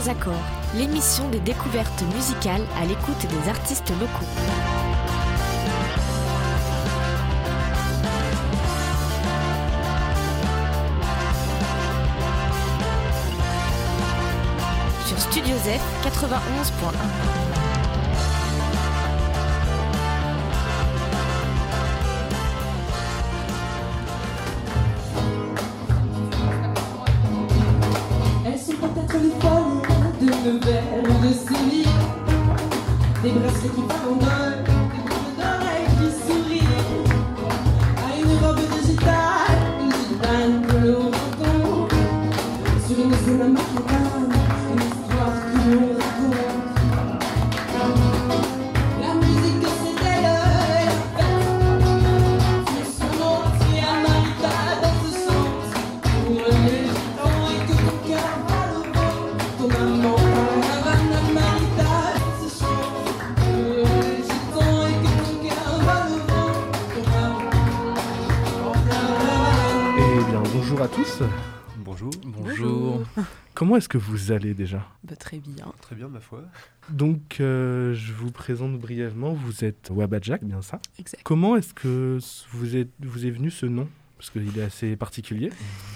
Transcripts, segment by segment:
Trois Accords, l'émission des découvertes musicales à l'écoute des artistes locaux. Sur Studio Z 91.1. De verre ou de série, des bracelets qui farandonnent, des boucles d'oreilles qui sourient, à une robe de gitane que l'on entend, sur une scène à macadam, une histoire que l'on raconte. La musique c'est elle, la fête, sur son entier à Marita dans ce sens, pour les gitans et que ton cœur va le vent, ton amant. Bonjour à tous. Bonjour. Comment est-ce que vous allez déjà ? Très bien. Très bien, ma foi. Donc, je vous présente brièvement, vous êtes Wabadjak, bien ça ? Exact. Comment est-ce que vous est venu ce nom ? Parce qu'il est assez particulier.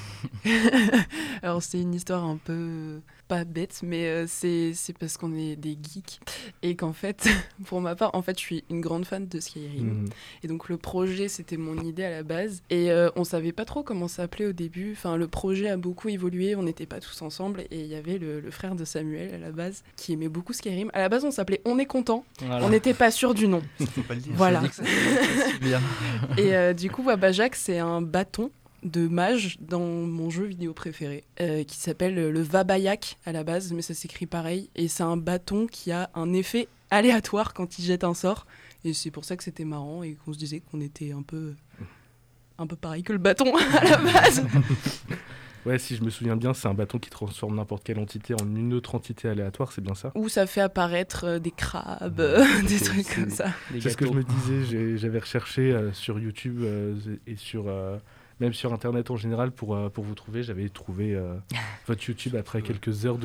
Alors c'est une histoire un peu pas bête, mais c'est parce qu'on est des geeks et qu'en fait, pour ma part, je suis une grande fan de Skyrim. Et donc le projet, c'était mon idée à la base et on savait pas trop comment ça s'appelait au début. Enfin, le projet a beaucoup évolué, on n'était pas tous ensemble et il y avait le frère de Samuel à la base qui aimait beaucoup Skyrim. À la base, on s'appelait On est content. Voilà. On n'était pas sûr du nom. Faut pas le dire. Voilà. Bien. Et du coup, Wabadjak, c'est un bâton de mage dans mon jeu vidéo préféré qui s'appelle le Vabayak à la base, mais ça s'écrit pareil et c'est un bâton qui a un effet aléatoire quand il jette un sort et c'est pour ça que c'était marrant et qu'on se disait qu'on était un peu pareil que le bâton à la base. Ouais, si je me souviens bien, c'est un bâton qui transforme n'importe quelle entité en une autre entité aléatoire, c'est bien ça ? Où ça fait apparaître des crabes, des trucs comme ça. C'est ce que je me disais, j'avais recherché sur YouTube et sur... même sur Internet en général, pour vous trouver, j'avais trouvé votre YouTube après quelques heures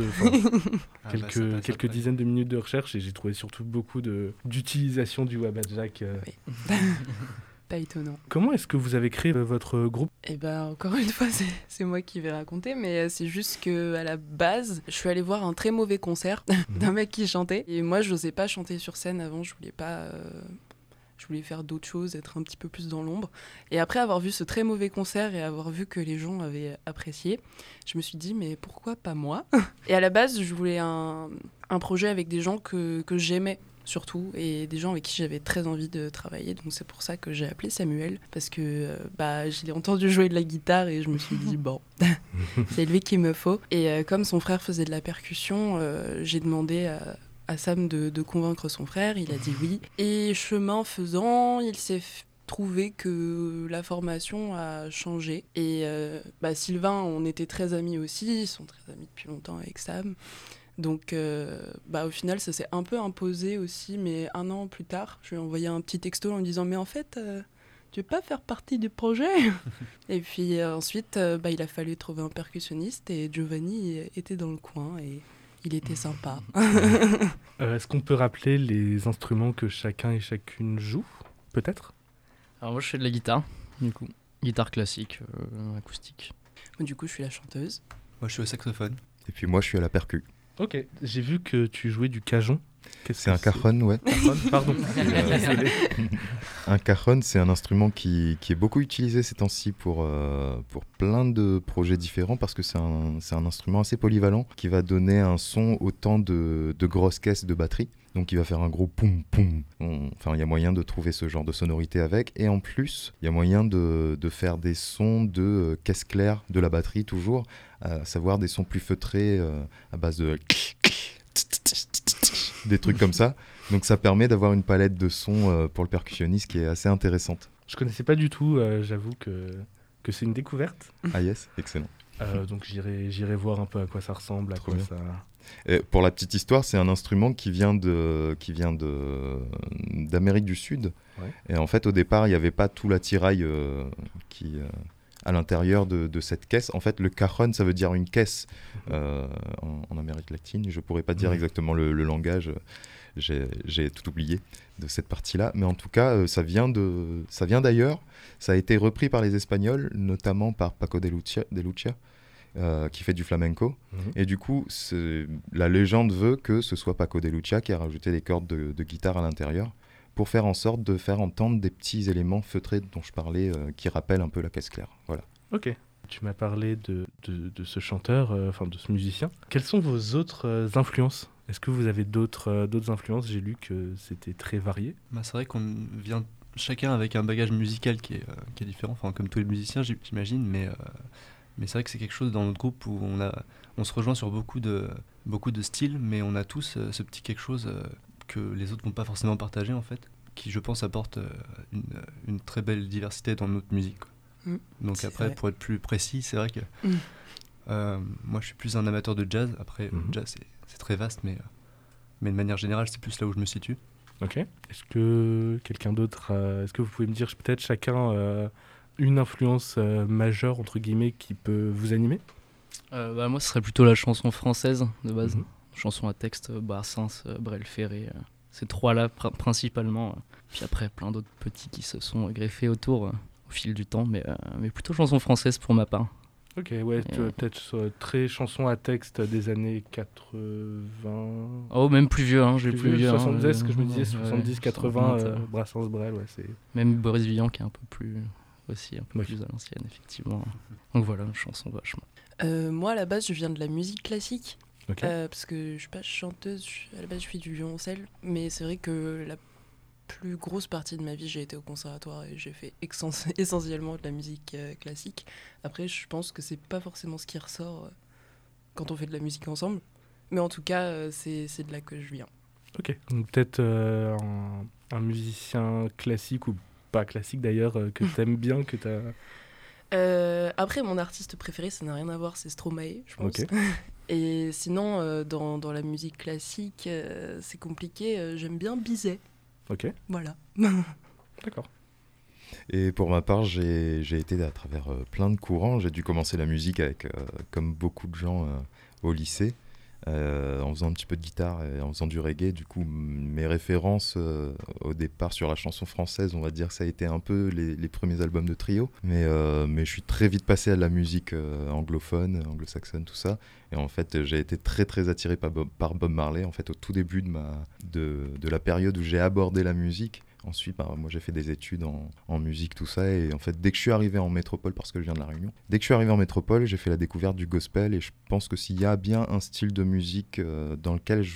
quelques dizaines de minutes de recherche et j'ai trouvé surtout beaucoup d'utilisation du Wabadjak. Oui. Pas étonnant. Comment est-ce que vous avez créé votre groupe ? Eh ben, encore une fois, c'est moi qui vais raconter, mais c'est juste qu'à la base, je suis allée voir un très mauvais concert d'un mec qui chantait. Et moi, je n'osais pas chanter sur scène avant, je voulais pas... Je voulais faire d'autres choses, être un petit peu plus dans l'ombre. Et après avoir vu ce très mauvais concert et avoir vu que les gens avaient apprécié, je me suis dit, mais pourquoi pas moi ? Et à la base, je voulais un projet avec des gens que j'aimais surtout, et des gens avec qui j'avais très envie de travailler. Donc c'est pour ça que j'ai appelé Samuel, parce que je l'ai entendu jouer de la guitare et je me suis dit, bon, c'est lui qu'il me faut. Et comme son frère faisait de la percussion, j'ai demandé à Sam de convaincre son frère, il a dit oui. Et chemin faisant, il s'est trouvé que la formation a changé. Et Sylvain, on était très amis aussi, ils sont très amis depuis longtemps avec Sam. Donc au final, ça s'est un peu imposé aussi, mais 1 an plus tard, je lui ai envoyé un petit texto en me disant « Mais en fait, tu veux pas faire partie du projet ?» Et puis ensuite, il a fallu trouver un percussionniste et Giovanni était dans le coin et... Il était sympa. Est-ce qu'on peut rappeler les instruments que chacun et chacune joue, peut-être ? Alors moi je fais de la guitare, du coup. Guitare classique, acoustique. Du coup je suis la chanteuse. Moi je suis au saxophone. Et puis moi je suis à la percu. Ok, j'ai vu que tu jouais du cajon. C'est un cajon, ouais. Pardon. Un cajon, c'est un instrument qui est beaucoup utilisé ces temps-ci pour plein de projets différents parce que c'est un instrument assez polyvalent qui va donner un son autant de grosses caisses de batterie. Donc il va faire un gros poum poum. Il y a moyen de trouver ce genre de sonorité avec. Et en plus, il y a moyen de faire des sons de caisse claire de la batterie toujours, à savoir des sons plus feutrés à base de... des trucs comme ça. Donc ça permet d'avoir une palette de sons pour le percussionniste qui est assez intéressante. Je connaissais pas du tout, j'avoue que c'est une découverte. Ah yes, excellent. Donc j'irai voir un peu à quoi ça ressemble, à quoi ça... Et pour la petite histoire, c'est un instrument qui vient d'Amérique du Sud. Ouais. Et en fait, au départ, il n'y avait pas tout l'attirail à l'intérieur de cette caisse. En fait, le cajon, ça veut dire une caisse en Amérique latine. Je pourrais pas dire exactement le langage. J'ai tout oublié de cette partie-là, mais en tout cas, ça vient d'ailleurs. Ça a été repris par les Espagnols, notamment par Paco de Lucia, qui fait du flamenco. Et du coup, la légende veut que ce soit Paco de Lucia qui a rajouté des cordes de guitare à l'intérieur pour faire en sorte de faire entendre des petits éléments feutrés dont je parlais, qui rappellent un peu la caisse claire. Voilà. Ok. Tu m'as parlé de ce chanteur, de ce musicien. Quelles sont vos autres influences ? Est-ce que vous avez d'autres influences ? J'ai lu que c'était très varié. C'est vrai qu'on vient chacun avec un bagage musical qui est différent, enfin, comme tous les musiciens, j'imagine, mais c'est vrai que c'est quelque chose dans notre groupe où on se rejoint sur beaucoup de styles, mais on a tous ce petit quelque chose que les autres vont pas forcément partager, en fait, qui, je pense, apporte une très belle diversité dans notre musique, quoi. Donc après, pour être plus précis, c'est vrai que moi, je suis plus un amateur de jazz. Après, le jazz, c'est très vaste, mais de manière générale, c'est plus là où je me situe. Ok. Est-ce que quelqu'un d'autre... est-ce que vous pouvez me dire peut-être chacun une influence majeure, entre guillemets, qui peut vous animer ? Moi, ce serait plutôt la chanson française, de base. Chanson à texte, Brassens, Brel, Ferré. Ces trois-là, principalement. Puis après, plein d'autres petits qui se sont greffés autour au fil du temps, mais plutôt chanson française pour ma part. Ok, ouais, peut-être très chanson à texte des années 80... Oh, même plus vieux, hein, j'ai plus vieux. 70, ce que je me disais, 70, 80, Brassens, Brel, ouais, c'est... Même Boris Vian qui est un peu plus... aussi un peu plus à l'ancienne, effectivement. Donc voilà, une chanson vachement. Moi, à la base, je viens de la musique classique, parce que je suis pas chanteuse, à la base, je fais du violoncelle, mais c'est vrai que la plus grosse partie de ma vie, j'ai été au conservatoire et j'ai fait essentiellement de la musique classique. Après, je pense que c'est pas forcément ce qui ressort quand on fait de la musique ensemble, mais en tout cas, c'est de là que je viens. Ok, donc peut-être un musicien classique ou pas classique d'ailleurs, que t'aimes bien, que t'as... Après, mon artiste préféré, ça n'a rien à voir, c'est Stromae, je pense. Ok. Et sinon, dans la musique classique, c'est compliqué, j'aime bien Bizet. Ok. Voilà. D'accord. Et pour ma part, j'ai été à travers plein de courants. J'ai dû commencer la musique avec, comme beaucoup de gens au lycée, en faisant un petit peu de guitare et en faisant du reggae. Du coup, mes références au départ sur la chanson française, on va dire que ça a été un peu les premiers albums de Trio. Mais je suis très vite passé à la musique anglophone, anglo-saxonne, tout ça. Et en fait, j'ai été très très attiré par Bob Marley, en fait, au tout début de la période où j'ai abordé la musique. Ensuite, moi j'ai fait des études en musique, tout ça, et en fait dès que je suis arrivé en métropole, parce que je viens de La Réunion, dès que je suis arrivé en métropole, j'ai fait la découverte du gospel, et je pense que s'il y a bien un style de musique dans lequel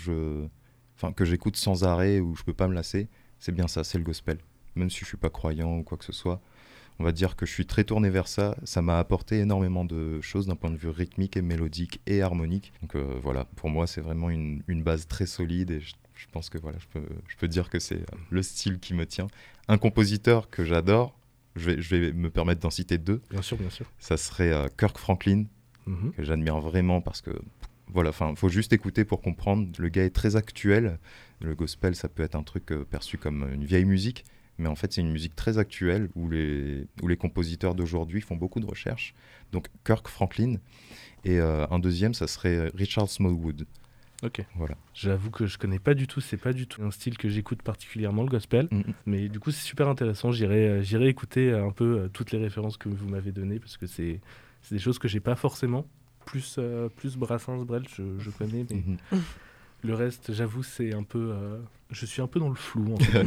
que j'écoute sans arrêt, où je peux pas me lasser, c'est bien ça, c'est le gospel. Même si je suis pas croyant ou quoi que ce soit, on va dire que je suis très tourné vers ça. Ça m'a apporté énormément de choses d'un point de vue rythmique et mélodique et harmonique. Donc voilà, pour moi c'est vraiment une base très solide, et je pense que voilà, je peux dire que c'est le style qui me tient. Un compositeur que j'adore, je vais me permettre d'en citer deux. Bien sûr, bien sûr. Ça serait Kirk Franklin, que j'admire vraiment parce que voilà, faut juste écouter pour comprendre. Le gars est très actuel. Le gospel, ça peut être un truc perçu comme une vieille musique, mais en fait c'est une musique très actuelle où les compositeurs d'aujourd'hui font beaucoup de recherches. Donc Kirk Franklin. Et un deuxième, ça serait Richard Smallwood. Ok. Voilà. J'avoue que je connais pas du tout, c'est pas du tout un style que j'écoute particulièrement, le gospel. Mais du coup, c'est super intéressant. J'irai écouter un peu toutes les références que vous m'avez données, parce que c'est des choses que j'ai pas forcément. Plus Brassens, Brel, je connais, mais le reste, j'avoue, c'est un peu. Je suis un peu dans le flou. En fait.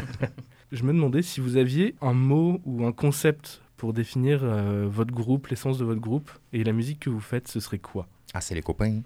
Je me demandais si vous aviez un mot ou un concept pour définir votre groupe, l'essence de votre groupe, et la musique que vous faites, ce serait quoi ? Ah, c'est les copains.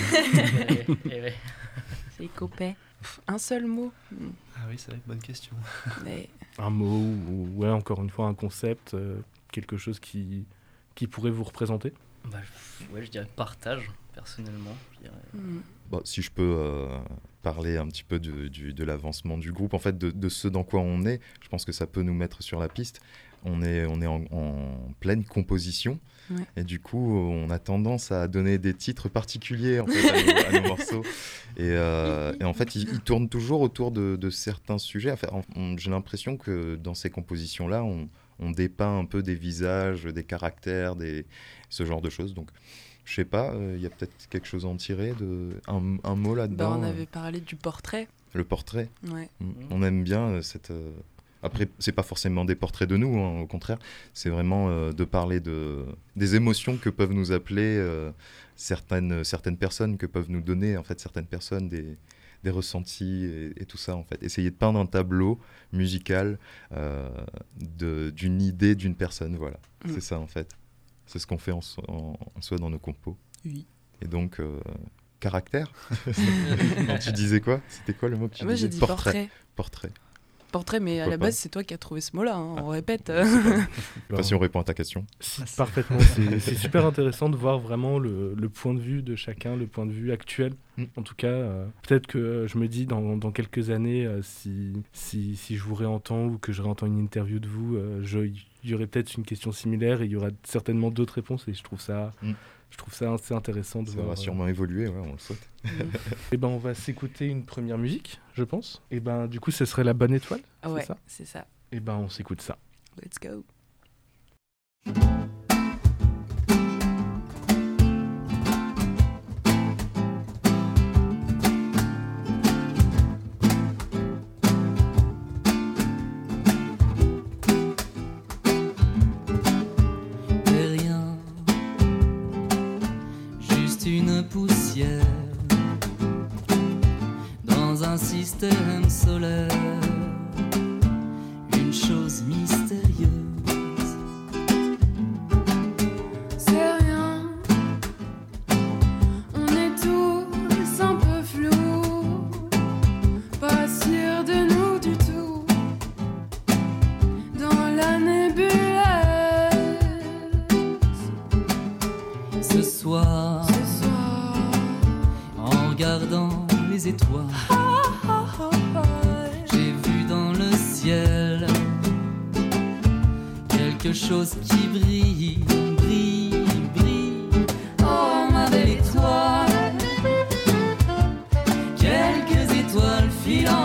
C'est les copains. Un seul mot. Ah oui, c'est vrai, bonne question. Mais... Un mot ou ouais, encore une fois un concept, quelque chose qui pourrait vous représenter. Je dirais partage, personnellement. Si je peux parler un petit peu de l'avancement du groupe, en fait, de ce dans quoi on est, je pense que ça peut nous mettre sur la piste. On est en pleine composition. Ouais. Et du coup, on a tendance à donner des titres particuliers en fait, à nos morceaux. Et en fait, ils tournent toujours autour de certains sujets. Enfin, j'ai l'impression que dans ces compositions-là, on dépeint un peu des visages, des caractères, ce genre de choses. Donc, je sais pas, il y a peut-être quelque chose à en tirer, un mot là-dedans. On avait parlé du portrait. Le portrait. Ouais. On aime bien cette... Après, c'est pas forcément des portraits de nous, hein, au contraire. C'est vraiment de parler des émotions que peuvent nous appeler certaines personnes, que peuvent nous donner en fait certaines personnes, des ressentis et tout ça en fait. Essayer de peindre un tableau musical d'une idée d'une personne, voilà. C'est ça en fait. C'est ce qu'on fait en soi dans nos compos. Oui. Et donc, caractère. Non, tu disais quoi ? C'était quoi le mot que tu disais ? Moi j'ai dit portrait. Portrait, mais Pourquoi à la pas base, c'est toi qui as trouvé ce mot-là, hein, on répète. Je sais pas si on répond à ta question. Parfaitement, c'est super intéressant de voir vraiment le point de vue de chacun, le point de vue actuel. En tout cas, peut-être que je me dis dans quelques années, si je vous réentends ou que je réentends une interview de vous, il y aurait peut-être une question similaire et il y aura certainement d'autres réponses et je trouve ça assez intéressant de voir. Ça va sûrement évoluer, ouais, on le souhaite. Et ben on va s'écouter une première musique, je pense. Et ben du coup, ce serait La Bonne Étoile, Ouais, c'est ça ? c'est ça. Et ben on s'écoute ça. Let's go. Poussière dans un système solaire, une chose mystérieuse. C'est rien, on est tous un peu flous, pas sûrs de nous du tout, dans la nébuleuse. Ce soir, en regardant les étoiles, j'ai vu dans le ciel quelque chose qui brille, brille, brille. Oh ma belle étoile, quelques étoiles filantes.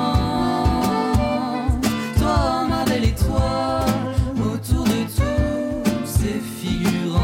Toi ma belle étoile, autour de tous ces figurantes.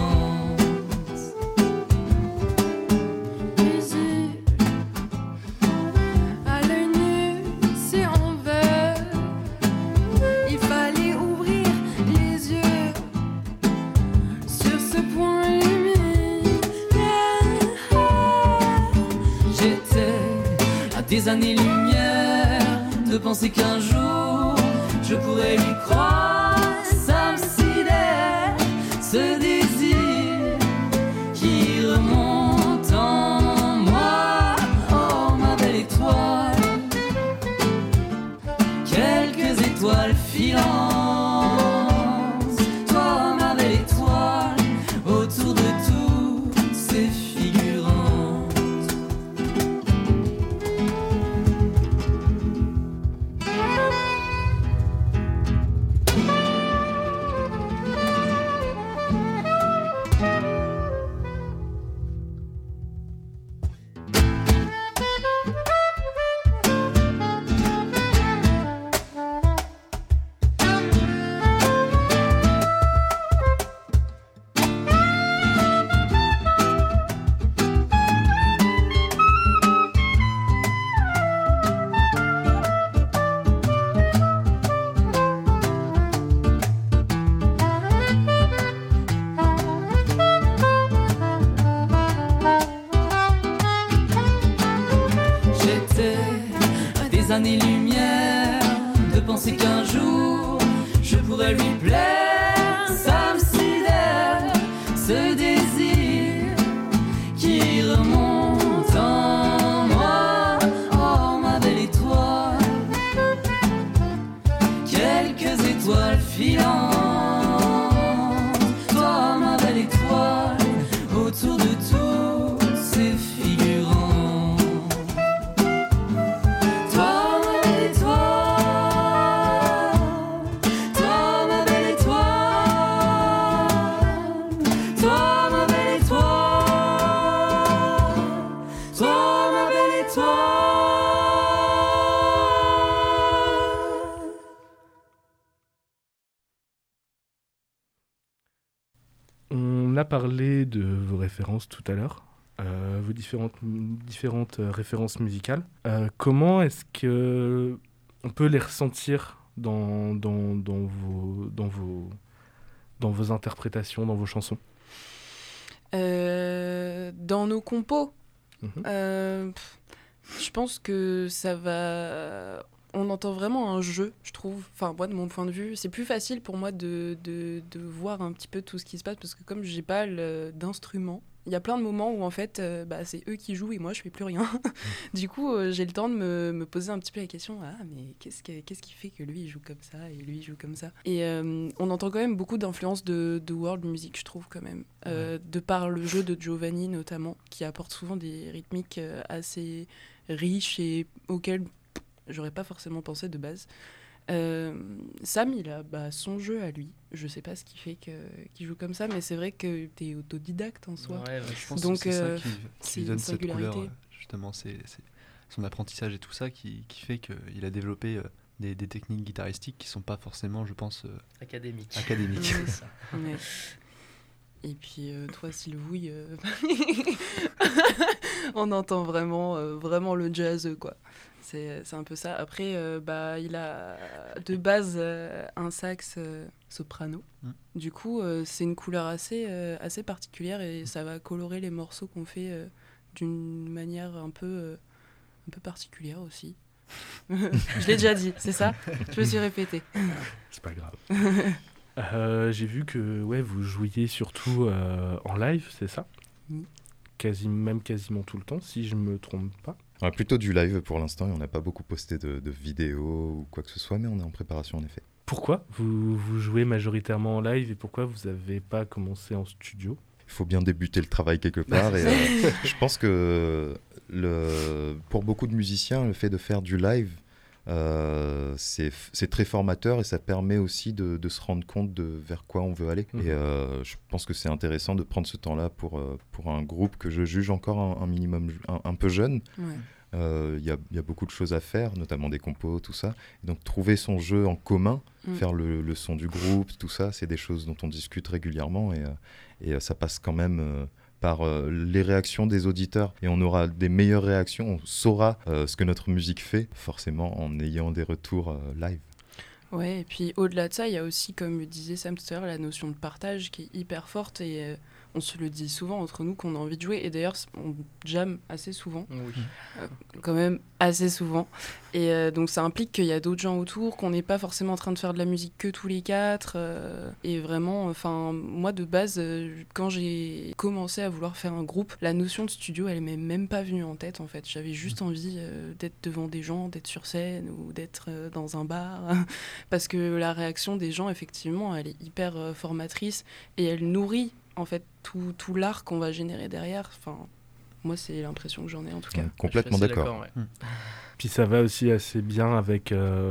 Des années-lumière de penser qu'un jour je pourrais lui croire. Ça me sidère, ce désir qui remonte en moi. Oh ma belle étoile, quelques étoiles filantes. Toi ma belle étoile, autour de toutes ces figurantes. Années-lumière de penser qu'un jour je pourrais lui plaire. Ça me sidère, ce désir qui remonte en moi. Oh ma belle étoile, quelques étoiles filantes. Toi ma belle étoile, autour de toutes ces figurantes. Toi pas parlé de vos références tout à l'heure, vos différentes références musicales. Comment est-ce que on peut les ressentir dans vos interprétations, dans vos chansons? Dans nos compos, je pense que ça va... On entend vraiment un jeu, je trouve. Enfin, moi, de mon point de vue, c'est plus facile pour moi de voir un petit peu tout ce qui se passe, parce que comme j'ai pas d'instrument, il y a plein de moments où en fait, c'est eux qui jouent et moi je fais plus rien. Du coup, j'ai le temps de me poser un petit peu la question, mais qu'est-ce qui fait que lui il joue comme ça et lui il joue comme ça. Et on entend quand même beaucoup d'influence de world music, je trouve quand même, de par le jeu de Giovanni notamment, qui apporte souvent des rythmiques assez riches et auxquels j'aurais pas forcément pensé de base. Sam, il a son jeu à lui. Je sais pas ce qui fait qu'il joue comme ça, mais c'est vrai que t'es autodidacte en soi. Ouais, je pense donc que c'est ça qui lui donne une cette singularité. couleur. Justement, c'est son apprentissage et tout ça qui fait qu'il a développé des techniques guitaristiques qui sont pas forcément, je pense, académique. Ouais, ça. Ouais. Et puis toi, Sylvouille, on entend vraiment le jazz, quoi. C'est un peu ça. Après, il a de base un sax soprano. Du coup, c'est une couleur assez particulière et ça va colorer les morceaux qu'on fait d'une manière un peu particulière aussi. Je l'ai déjà dit, c'est ça? Je me suis répétée. C'est pas grave. J'ai vu que vous jouiez surtout en live, c'est ça? Quasiment tout le temps, si je me trompe pas. Plutôt du live pour l'instant, et on n'a pas beaucoup posté de vidéos ou quoi que ce soit, mais on est en préparation en effet. Pourquoi vous jouez majoritairement en live et pourquoi vous n'avez pas commencé en studio? Il faut bien débuter le travail quelque part. Et je pense que pour beaucoup de musiciens, le fait de faire du live, c'est très formateur et ça permet aussi de se rendre compte vers quoi on veut aller. Et je pense que c'est intéressant de prendre ce temps-là pour un groupe que je juge encore un minimum un peu jeune. Il y a beaucoup de choses à faire, notamment des compos, tout ça. Et donc trouver son jeu en commun, faire le son du groupe, tout ça, c'est des choses dont on discute régulièrement et ça passe quand même par les réactions des auditeurs. Et on aura des meilleures réactions, on saura ce que notre musique fait, forcément en ayant des retours live. Ouais, et puis au-delà de ça, il y a aussi, comme disait Sam tout à l'heure, la notion de partage qui est hyper forte et on se le dit souvent entre nous qu'on a envie de jouer. Et d'ailleurs, on jamme assez souvent, quand même assez souvent. Et donc ça implique qu'il y a d'autres gens autour, qu'on n'est pas forcément en train de faire de la musique que tous les quatre. Et vraiment, moi de base, quand j'ai commencé à vouloir faire un groupe, la notion de studio, elle m'est même pas venue en tête en fait. J'avais juste envie d'être devant des gens, d'être sur scène ou d'être dans un bar. Parce que la réaction des gens, effectivement, elle est hyper formatrice et elle nourrit en fait tout l'art qu'on va générer derrière. Moi, c'est l'impression que j'en ai en tout cas. Complètement d'accord. Puis ça va aussi assez bien avec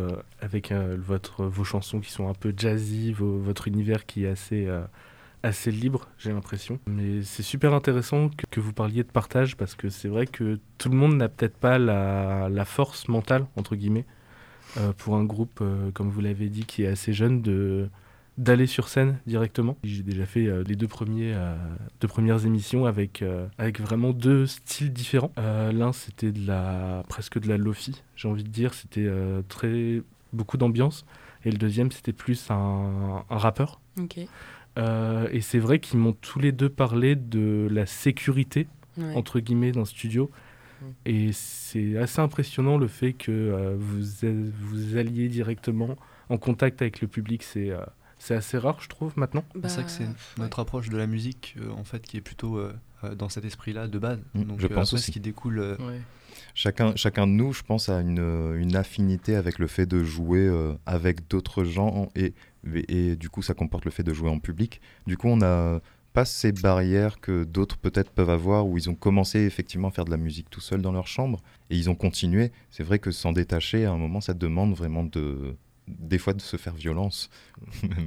vos chansons qui sont un peu jazzy, votre univers qui est assez libre, j'ai l'impression. Mais c'est super intéressant que vous parliez de partage parce que c'est vrai que tout le monde n'a peut-être pas la force mentale, entre guillemets, pour un groupe, comme vous l'avez dit, qui est assez jeune, d'aller sur scène directement. J'ai déjà fait les deux premières émissions avec vraiment deux styles différents. L'un, c'était presque de la lo-fi, j'ai envie de dire. C'était beaucoup d'ambiance. Et le deuxième, c'était plus un rappeur. Okay. Et c'est vrai qu'ils m'ont tous les deux parlé de la sécurité, entre guillemets, d'un studio. Et c'est assez impressionnant le fait que vous alliez directement en contact avec le public. C'est assez rare, je trouve, maintenant. C'est vrai que c'est notre approche de la musique, en fait, qui est plutôt dans cet esprit-là de base. Donc, je pense après, aussi. Ce qui découle... Chacun de nous, je pense, a une affinité avec le fait de jouer avec d'autres gens et du coup, ça comporte le fait de jouer en public. Du coup, on n'a pas ces barrières que d'autres peut-être peuvent avoir où ils ont commencé effectivement à faire de la musique tout seuls dans leur chambre et ils ont continué. C'est vrai que s'en détacher, à un moment, ça demande vraiment des fois de se faire violence.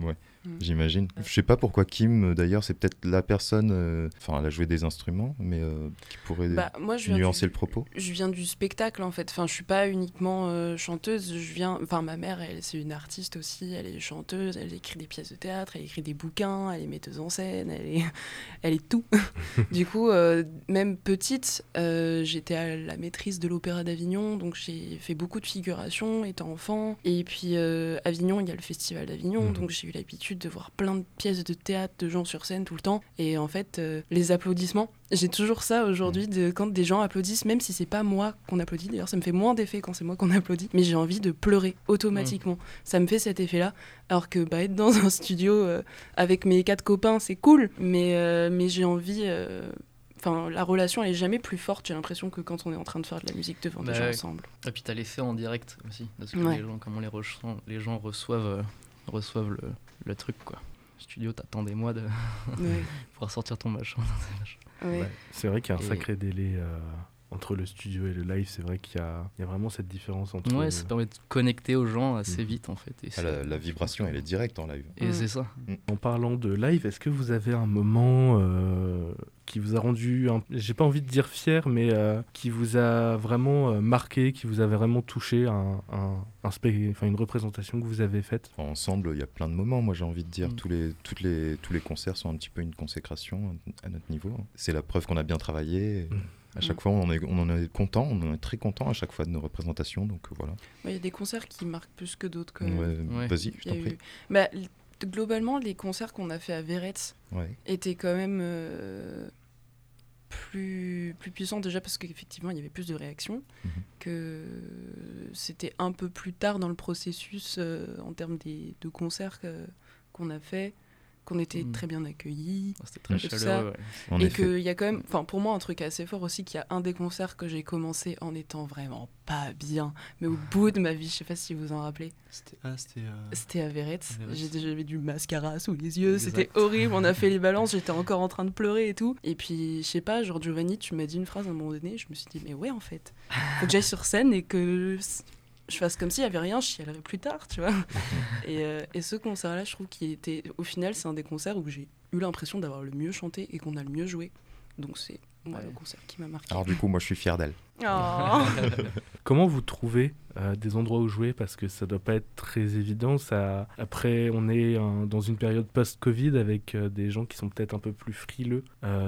j'imagine. Je sais pas pourquoi Kim, d'ailleurs, c'est peut-être la personne, enfin, elle a joué des instruments, mais qui pourrait Moi, nuancer le propos. Je viens du spectacle, en fait. Enfin, je suis pas uniquement chanteuse. Enfin, ma mère, c'est une artiste aussi. Elle est chanteuse, elle écrit des pièces de théâtre, elle écrit des bouquins, elle est metteuse en scène, elle est tout. Du coup, même petite, j'étais à la maîtrise de l'Opéra d'Avignon, donc j'ai fait beaucoup de figuration étant enfant. Et puis, Avignon, il y a le Festival d'Avignon, donc j'ai eu l'habitude de voir plein de pièces de théâtre, de gens sur scène tout le temps. Et en fait, les applaudissements, j'ai toujours ça aujourd'hui, quand des gens applaudissent, même si c'est pas moi qu'on applaudit. D'ailleurs, ça me fait moins d'effet quand c'est moi qu'on applaudit, mais j'ai envie de pleurer automatiquement. Ça me fait cet effet-là. Alors que être dans un studio avec mes 4 copains, c'est cool, mais j'ai envie... Enfin, la relation, elle est jamais plus forte, j'ai l'impression, que quand on est en train de faire de la musique devant des gens ensemble. Et puis t'as l'effet en direct aussi, parce que les gens, comment les gens reçoivent le truc, quoi. Studio, t'attends des mois de pouvoir sortir ton machin. C'est vrai qu'il y a un sacré délai entre le studio et le live. C'est vrai qu'il y a vraiment cette différence entre... Ouais, ça permet de connecter aux gens assez vite, en fait. Et la vibration, elle est directe en live. Et c'est ça. En parlant de live, est-ce que vous avez un moment qui vous a rendu, j'ai pas envie de dire fier, mais qui vous a vraiment marqué, qui vous avait vraiment touché, une représentation que vous avez faite? Ensemble, il y a plein de moments, moi j'ai envie de dire. Tous les concerts sont un petit peu une consécration à notre niveau. C'est la preuve qu'on a bien travaillé. À chaque fois, on en est content, on en est très content à chaque fois de nos représentations, donc voilà. Il y a des concerts qui marquent plus que d'autres, quand même. Vas-y, je t'en prie. Globalement, les concerts qu'on a fait à Verrette étaient quand même plus puissants, déjà parce qu'effectivement, il y avait plus de réactions, que c'était un peu plus tard dans le processus en termes de concerts qu'on a fait, qu'on était très bien accueillis. C'était très chaleureux. Et qu'il y a quand même, pour moi, un truc assez fort aussi, qu'il y a un des concerts que j'ai commencé en étant vraiment pas bien, mais au bout de ma vie, je sais pas si vous en rappelez. C'était à Verrette. J'avais du mascara sous les yeux, c'était horrible. On a fait les balances, j'étais encore en train de pleurer et tout. Et puis, je sais pas, genre Giovanni, tu m'as dit une phrase à un moment donné, je me suis dit, mais ouais, en fait, faut que j'aille sur scène et que je fasse comme s'il n'y avait rien, je chialerai plus tard, tu vois. Et ce concert-là, je trouve qu'il était... Au final, c'est un des concerts où j'ai eu l'impression d'avoir le mieux chanté et qu'on a le mieux joué. Donc c'est le concert qui m'a marqué. Alors du coup, moi, je suis fier d'elle. Oh. Comment vous trouvez des endroits où jouer? Parce que ça doit pas être très évident. Après, on est dans une période post-Covid avec des gens qui sont peut-être un peu plus frileux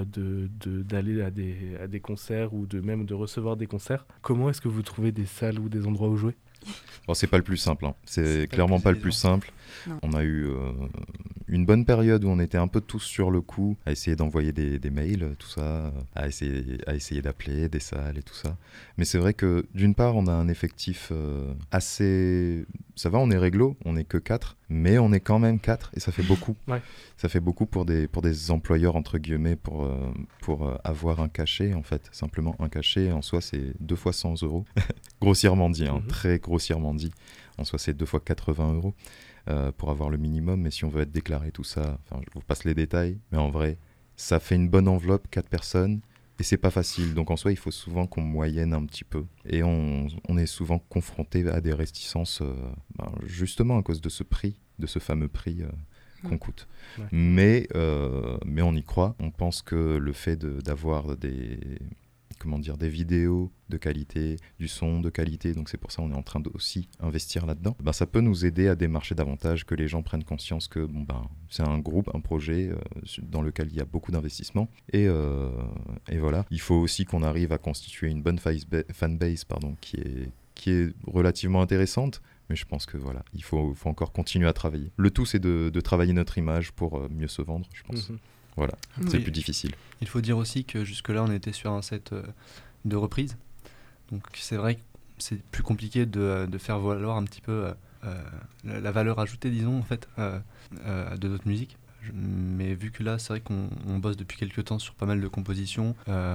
d'aller à des concerts ou même de recevoir des concerts. Comment est-ce que vous trouvez des salles ou des endroits où jouer? Bon, c'est pas le plus simple, hein. C'est clairement pas le plus simple. Non. On a eu une bonne période où on était un peu tous sur le coup, à essayer d'envoyer des mails, tout ça, à essayer d'appeler des salles et tout ça. Mais c'est vrai que d'une part, on a un effectif assez... Ça va, on est réglo, on n'est que 4, mais on est quand même 4 et ça fait beaucoup. Ça fait beaucoup pour des employeurs, entre guillemets, pour avoir un cachet, en fait. Simplement, un cachet, en soi, c'est 2 fois 100 €. Grossièrement dit, très grossièrement dit. En soi, c'est 2 fois 80 € pour avoir le minimum. Mais si on veut être déclaré, tout ça, je vous passe les détails. Mais en vrai, ça fait une bonne enveloppe, 4 personnes. Et c'est pas facile. Donc en soi, il faut souvent qu'on moyenne un petit peu. Et on est souvent confronté à des réticences, justement à cause de ce prix, de ce fameux prix qu'on coûte. Ouais. Mais on y croit. On pense que le fait d'avoir des vidéos de qualité, du son de qualité, donc c'est pour ça qu'on est en train aussi investir là-dedans, ça peut nous aider à démarcher davantage, que les gens prennent conscience que c'est un groupe, un projet dans lequel il y a beaucoup d'investissement. Et voilà. Il faut aussi qu'on arrive à constituer une bonne fanbase qui est relativement intéressante. Mais je pense que voilà, il faut encore continuer à travailler. Le tout, c'est de travailler notre image pour mieux se vendre, je pense. Voilà, c'est plus difficile. Il faut dire aussi que jusque-là, on était sur un set de reprise. Donc c'est vrai que c'est plus compliqué de faire valoir un petit peu la valeur ajoutée, disons, en fait, de notre musique. Mais vu que là, c'est vrai qu'on bosse depuis quelques temps sur pas mal de compositions,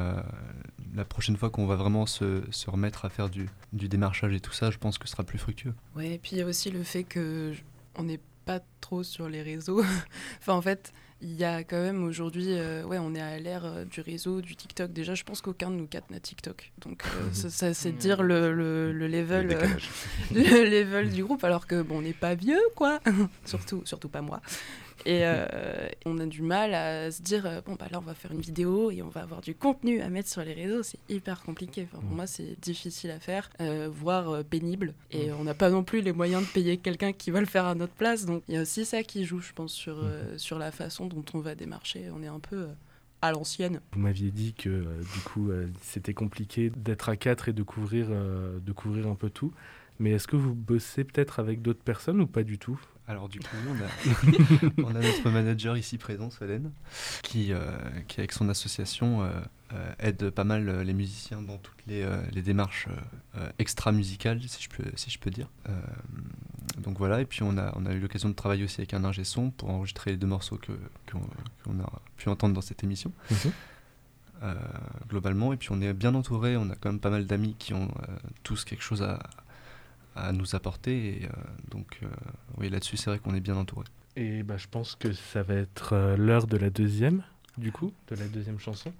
la prochaine fois qu'on va vraiment se remettre à faire du démarchage et tout ça, je pense que ce sera plus fructueux. Ouais, et puis il y a aussi le fait qu'on n'est pas trop sur les réseaux. En fait, il y a quand même aujourd'hui, on est à l'ère du réseau, du TikTok. Déjà, je pense qu'aucun de nous 4 n'a TikTok. Donc, ça c'est dire le level, le level du groupe, alors que on n'est pas vieux, quoi. surtout pas moi. Et on a du mal à se dire bon bah là on va faire une vidéo et on va avoir du contenu à mettre sur les réseaux, c'est hyper compliqué. Enfin, pour moi c'est difficile à faire, voire pénible, et on n'a pas non plus les moyens de payer quelqu'un qui va le faire à notre place, donc il y a aussi ça qui joue, je pense, sur la façon dont on va démarcher. On est un peu à l'ancienne. Vous m'aviez dit que du coup c'était compliqué d'être à 4 et de couvrir un peu tout, mais est-ce que vous bossez peut-être avec d'autres personnes ou pas du tout ? Alors du coup, on a notre manager ici présent, Solène, qui avec son association aide pas mal les musiciens dans toutes les démarches extra-musicales, si je peux dire. Donc voilà, et puis on a eu l'occasion de travailler aussi avec un ingé son pour enregistrer les 2 morceaux qu'on a pu entendre dans cette émission. Globalement, et puis on est bien entouré, on a quand même pas mal d'amis qui ont tous quelque chose à nous apporter, et donc oui, là-dessus c'est vrai qu'on est bien entouré. Et je pense que ça va être l'heure de la deuxième chanson.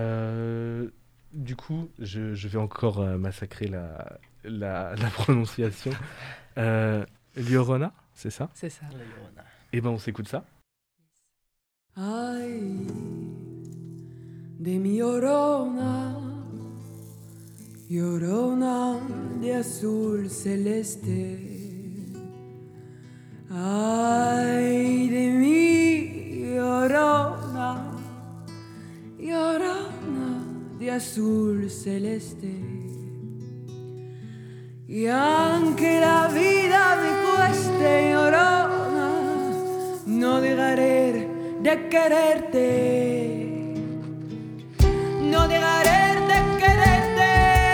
Du coup, je vais encore massacrer la prononciation. Llorona, c'est ça ? C'est ça. Et on s'écoute ça. Ay, de mi Llorona, Llorona de azul celeste. Ay, de mi Llorona, Llorona de azul celeste. Y aunque la vida me cueste, Llorona, no dejaré de quererte, no dejaré de quererte.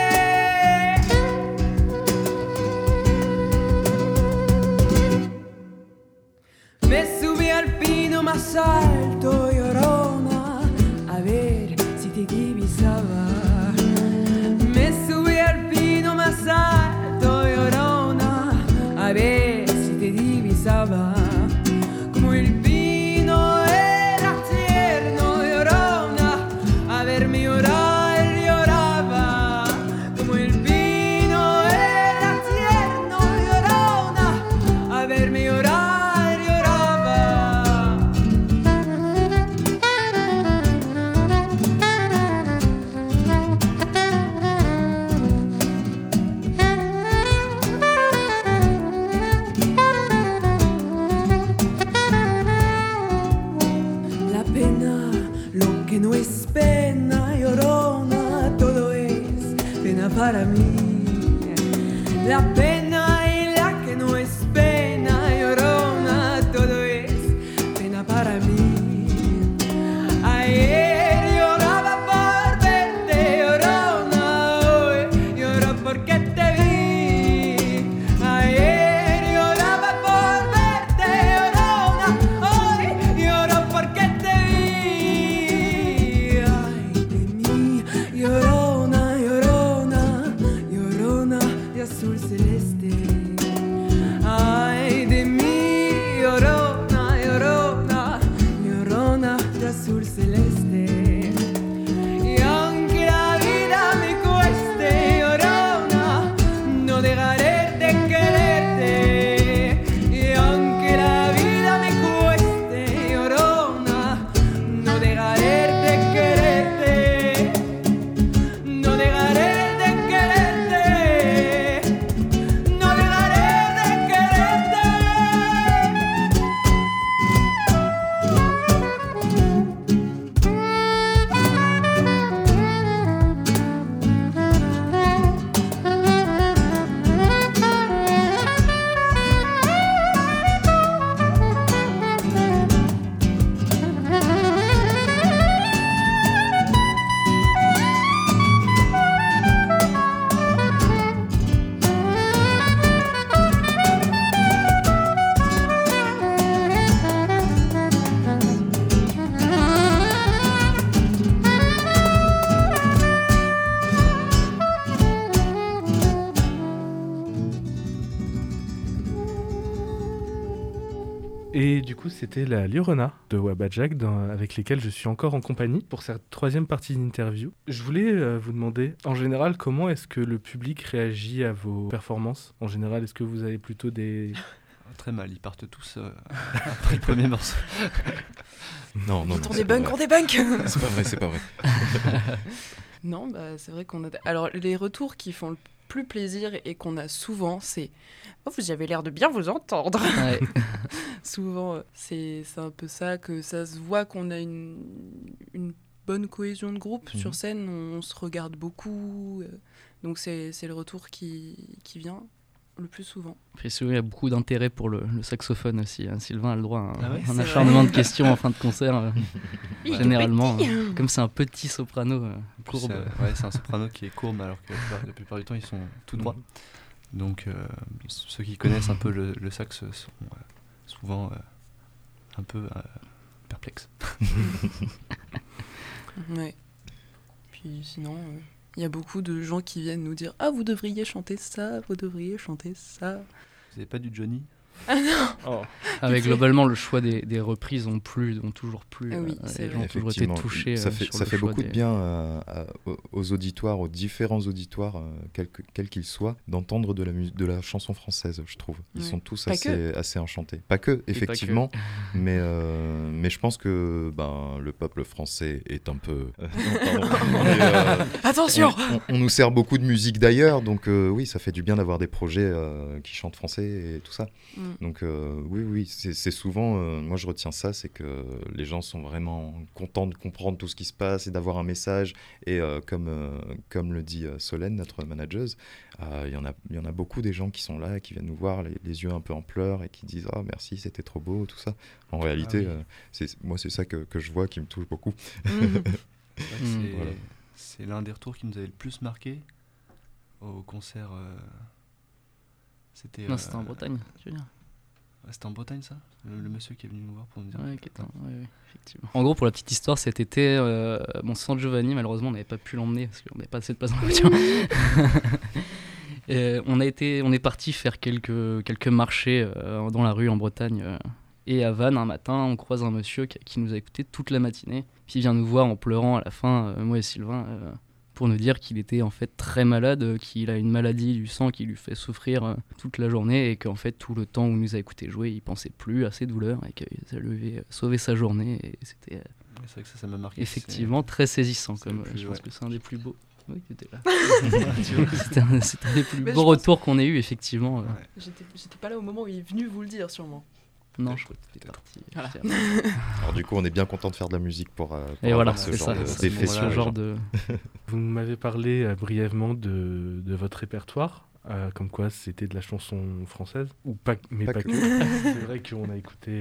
Me subí al pino más alto, Llorona, a ver si te divisaba. Me subí al pino más alto, Llorona, a ver si te divisaba. Como el pino era tierno, Llorona, a verme llorar lloraba. Como el pino era tierno, Llorona, a verme llorar lloraba. La pena, lo que no es pena, Llorona, todo es pena para mí. La pena y la que no es pena, Llorona, todo es pena para mí. Ayer lloraba por verte, Llorona, hoy lloro porque te vi. Ayer lloraba por verte, Llorona, hoy lloro porque te vi. Ay, de mí, Llorona, Llorona, Llorona de azul celeste. Ay, de mí, Llorona, Llorona, Llorona de azul celeste. Y aunque la vida me cueste, Llorona, no dejaré de quererte. Y aunque la vida me cueste, Llorona, no dejaré de quererte. No dejaré de quererte. No dejaré de quererte. Et du coup, c'était la Llorona de Wabajak avec lesquels je suis encore en compagnie pour cette troisième partie d'interview. Je voulais vous demander, en général, comment est-ce que le public réagit à vos performances ? En général, est-ce que vous avez plutôt Très mal, ils partent tous après le premier morceau. Non, On débunk. C'est pas vrai. Non, c'est vrai qu'on a... Alors, les retours qui font le plus plaisir et qu'on a souvent, c'est « Oh, vous avez l'air de bien vous entendre !» Ouais. Souvent, c'est un peu ça, que ça se voit qu'on a une bonne cohésion de groupe. Sur scène, on se regarde beaucoup. Donc, c'est le retour qui vient le plus souvent. Puis souvent, il y a beaucoup d'intérêt pour le saxophone aussi. Hein. Sylvain a le droit à un C'est acharnement de questions en fin de concert. Oui, Généralement, comme c'est un petit soprano courbe. C'est un soprano qui est courbe, alors que la plupart du temps, ils sont tout droits. Donc, ceux qui connaissent un peu le sax sont souvent un peu perplexes. Ouais. Puis sinon, il y a beaucoup de gens qui viennent nous dire « Ah, vous devriez chanter ça, vous devriez chanter ça. » Vous n'avez pas du Johnny ? Ah non. Oh. Avec globalement le choix des reprises ont toujours plu. Ah oui, c'est les vrai. gens ont toujours été touchés. Ça sur fait le choix beaucoup de bien aux auditoires, aux différents auditoires, quels qu'ils soient, d'entendre de la chanson française, je trouve. Ils sont tous assez enchantés. Pas que, effectivement, mais je pense que le peuple français est un peu... Attention. On nous sert beaucoup de musique d'ailleurs, donc oui, ça fait du bien d'avoir des projets qui chantent français et tout ça. Donc oui, c'est souvent, moi je retiens ça, c'est que les gens sont vraiment contents de comprendre tout ce qui se passe et d'avoir un message. Et comme le dit Solène, notre manageuse, il y en a beaucoup des gens qui sont là, qui viennent nous voir les yeux un peu en pleurs et qui disent « Ah merci, c'était trop beau », tout ça. En réalité, moi c'est ça que je vois qui me touche beaucoup. C'est l'un des retours qui nous avait le plus marqué au concert. C'était en Bretagne, tu veux dire. C'était en Bretagne, ça, le monsieur qui est venu nous voir pour nous dire. Oui, effectivement. En gros, pour la petite histoire, cet été, San Giovanni, malheureusement, on n'avait pas pu l'emmener parce qu'on n'avait pas assez de place dans la voiture. On est parti faire quelques marchés dans la rue en Bretagne. Et à Vannes, un matin, on croise un monsieur qui nous a écouté toute la matinée. Puis il vient nous voir en pleurant à la fin, moi et Sylvain, pour nous dire qu'il était en fait très malade, qu'il a une maladie du sang qui lui fait souffrir toute la journée et qu'en fait tout le temps où il nous a écouté jouer, il pensait plus à ses douleurs et que ça lui avait sauvé sa journée. Et c'était c'est vrai que ça m'a marqué. Effectivement très saisissant. Je pense que c'est un des plus beaux. Oui, tu étais là. C'était un des plus beaux retours qu'on ait eu, effectivement. J'étais pas là au moment où il est venu vous le dire, sûrement. Non, je crois que c'était parti. Voilà. Alors du coup, on est bien content de faire de la musique pour et voilà, avoir ce genre de... Vous m'avez parlé brièvement de votre répertoire, comme quoi c'était de la chanson française, ou pas, mais pas que. C'est vrai qu'on a écouté,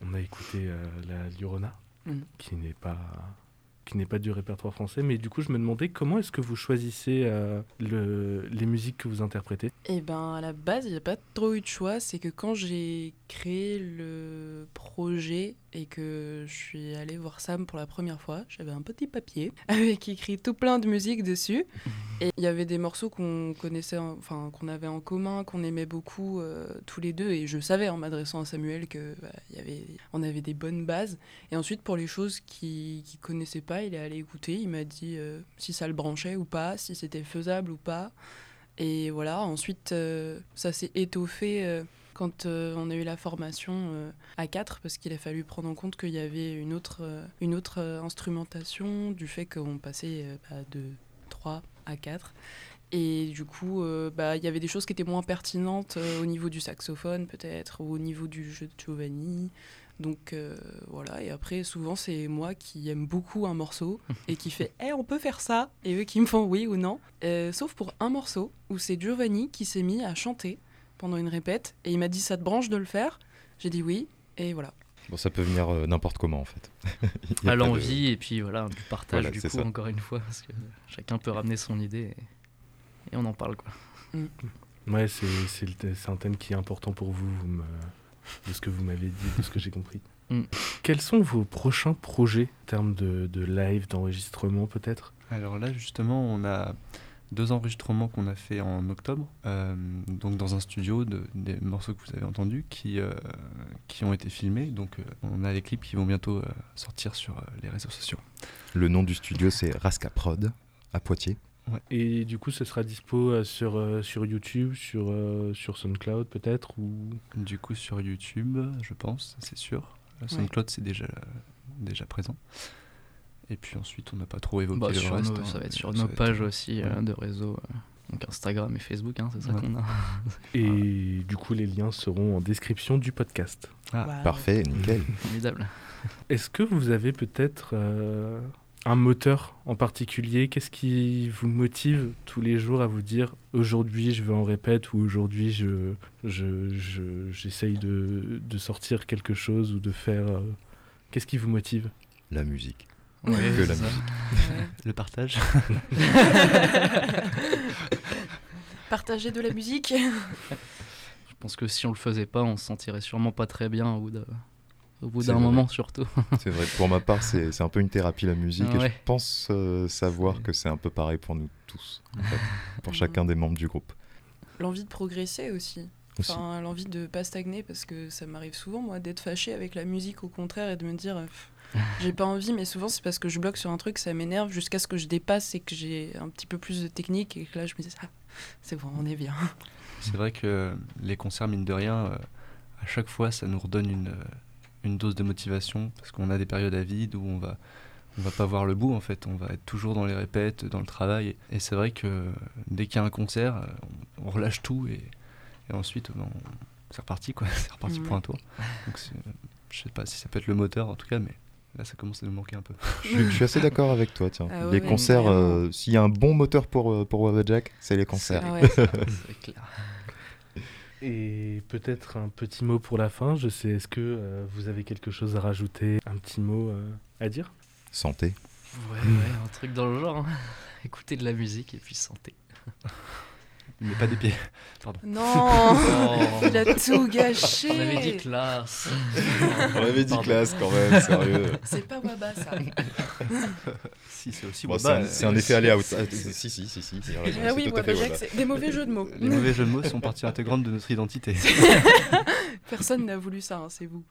la Llorona, qui n'est pas du répertoire français, mais du coup je me demandais comment est-ce que vous choisissez les musiques que vous interprétez. Eh ben à la base il n'y a pas trop eu de choix, c'est que quand j'ai créé le projet et que je suis allée voir Sam pour la première fois, j'avais un petit papier avec écrit tout plein de musique dessus et il y avait des morceaux qu'on connaissait, enfin qu'on avait en commun, qu'on aimait beaucoup tous les deux, et je savais en m'adressant à Samuel que on avait des bonnes bases. Et ensuite pour les choses qu'il connaissait pas, il est allé écouter, il m'a dit si ça le branchait ou pas, si c'était faisable ou pas. Et voilà, ensuite ça s'est étoffé quand on a eu la formation à 4, parce qu'il a fallu prendre en compte qu'il y avait une autre instrumentation, du fait qu'on passait de 3 à 4. Et du coup, il y avait des choses qui étaient moins pertinentes au niveau du saxophone peut-être, ou au niveau du jeu de Giovanni. Donc voilà, et après souvent c'est moi qui aime beaucoup un morceau et qui fait « on peut faire ça ?» et eux qui me font « oui » ou « non ». Sauf pour un morceau où c'est Giovanni qui s'est mis à chanter pendant une répète et il m'a dit « ça te branche de le faire ?» J'ai dit « oui » et voilà. Bon, ça peut venir n'importe comment en fait. À l'envie et puis voilà, du partage voilà, du coup ça. Encore une fois, parce que chacun peut ramener son idée et on en parle quoi. Ouais, c'est un thème qui est important pour vous, de ce que vous m'avez dit, de ce que j'ai compris. Quels sont vos prochains projets en termes de live, d'enregistrement peut-être ? Alors là justement on a 2 enregistrements qu'on a fait en octobre, donc dans un studio, des morceaux que vous avez entendus qui ont été filmés, donc on a les clips qui vont bientôt sortir sur les réseaux sociaux. Le nom du studio c'est Raska Prod à Poitiers. Ouais. Et du coup, ce sera dispo sur YouTube, sur SoundCloud peut-être ou... Du coup, sur YouTube, je pense, c'est sûr. SoundCloud, c'est déjà présent. Et puis ensuite, on n'a pas trop évoqué le sur reste. ça va être sur Ça nos va être- pages aussi de réseau, donc Instagram et Facebook, c'est ça Ouais. qu'on a. Et du coup, les liens seront en description du podcast. Ah, Waouh. Parfait, nickel. Formidable. Est-ce que vous avez peut-être un moteur en particulier? Qu'est-ce qui vous motive tous les jours à vous dire aujourd'hui je vais en répète ou aujourd'hui j'essaye de sortir quelque chose ou de faire... Qu'est-ce qui vous motive? La musique. Ouais, Que c'est la ça. musique. le partage. Partager de la musique. Je pense que si on le faisait pas, on se sentirait sûrement pas très bien au bout C'est d'un vrai. moment surtout. C'est vrai, pour ma part, c'est un peu une thérapie la musique et Ouais. je pense savoir que c'est un peu pareil pour nous tous, en fait, pour chacun des membres du groupe. L'envie de progresser aussi. Aussi. Enfin, l'envie de pas stagner parce que ça m'arrive souvent, moi, d'être fâchée avec la musique au contraire et de me dire j'ai pas envie, mais souvent c'est parce que je bloque sur un truc, ça m'énerve jusqu'à ce que je dépasse et que j'ai un petit peu plus de technique et que là je me dis c'est bon, on est bien. C'est vrai que les concerts, mine de rien, à chaque fois, ça nous redonne une dose de motivation parce qu'on a des périodes à vide où on va pas voir le bout en fait, on va être toujours dans les répètes, dans le travail et c'est vrai que dès qu'il y a un concert, on relâche tout et ensuite c'est reparti quoi, c'est reparti pour un tour. Donc je sais pas si ça peut être le moteur en tout cas, mais là ça commence à nous manquer un peu. Je suis assez d'accord avec toi, tiens. Ah ouais, Les ouais, concerts, vraiment. s'il y a un bon moteur pour Wave Jack, c'est les concerts. Ah ouais. C'est clair. Et peut-être un petit mot pour la fin, je sais, est-ce que vous avez quelque chose à rajouter, un petit mot à dire? Santé. Ouais, un truc dans le genre. Écouter de la musique et puis santé. Mais pas des pieds. Pardon. Non, Oh. il a tout gâché. On avait dit classe. On avait dit Pardon. classe quand même, sérieux. C'est pas Waba ça. Si, c'est aussi Bon, Waba, c'est un effet aléa. Si, il a raison, Ah c'est oui, tout à fait Waba Jack, Waba. c'est des mauvais jeux de mots. Les mauvais jeux de mots sont partie intégrante de notre identité. Personne n'a voulu ça, c'est vous.